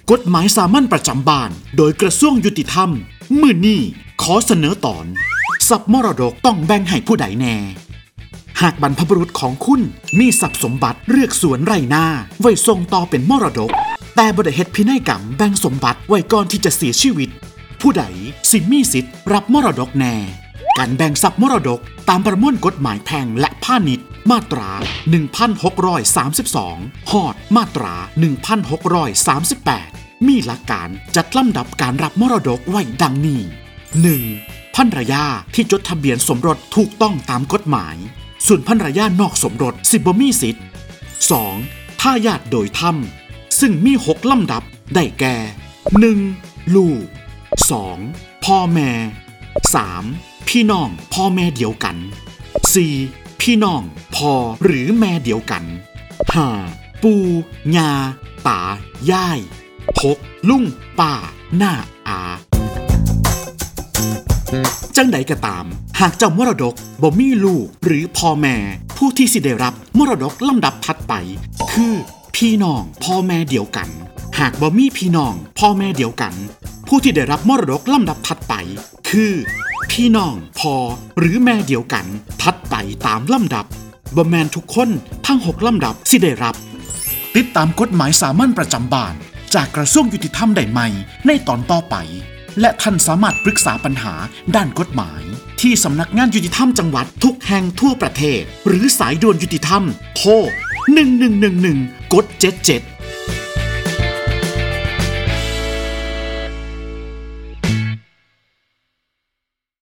กฎหมายสามัญประจำบ้านโดยกระทรวงยุติธรรมมื้อนี้ขอเสนอตอนทรัพย์มรดกต้องแบ่งให้ผู้ใดแน่หากบรรพบุรุษของคุณมีทรัพย์สมบัติเลือกสวนไร่นาไว้ส่งต่อเป็นมรดกแต่บ่ได้เฮ็ดพินัยกรรมแบ่งสมบัติไว้ก่อนที่จะเสียชีวิตผู้ใดสิมีสิทธิ์รับมรดกแน่การแบ่งทรัพย์มรดกตามประมวลกฎหมายแพ่งและพาณิชย์มาตรา 1632 ฮอดมาตรา 1638 มีหลักการจัดลำดับการรับมรดกไว้ดังนี้ 1. ภรรยาที่จดทะเบียนสมรสถูกต้องตามกฎหมายส่วนภรรยานอกสมรสสิบ่มีสิทธิ์ 2. ทายาทโดยธรรมซึ่งมี6ลำดับได้แก่ 1. ลูก 2. พ่อแม่ 3. พี่น้องพ่อแม่เดียวกัน 4. พี่น้องพ่อหรือแม่เดียวกัน 5. ปู่ย่าตายาย 6. ลุงป้าน้าอาจังใดก็ตามหากเจ้ามรดกบ่มีลูกหรือพ่อแม่ผู้ที่สิได้รับมรดกลำดับถัดไปคือพี่น้องพ่อแม่เดียวกันหากบ่มีพี่น้องพ่อแม่เดียวกันผู้ที่ได้รับมรดกลำดับถัดไปคือพี่น้องพ่อหรือแม่เดียวกันถัดไปตามลำดับบ่แม่นทุกคนทั้ง6ลำดับสิได้รับติดตามกฎหมายสามัญประจำบ้านจากกระทรวงยุติธรรมได้ใหม่ในตอนต่อไปและท่านสามารถปรึกษาปัญหาด้านกฎหมายที่สำนักงานยุติธรรมจังหวัดทุกแห่งทั่วประเทศหรือสายด่วนยุติธรรมโทร1111กด77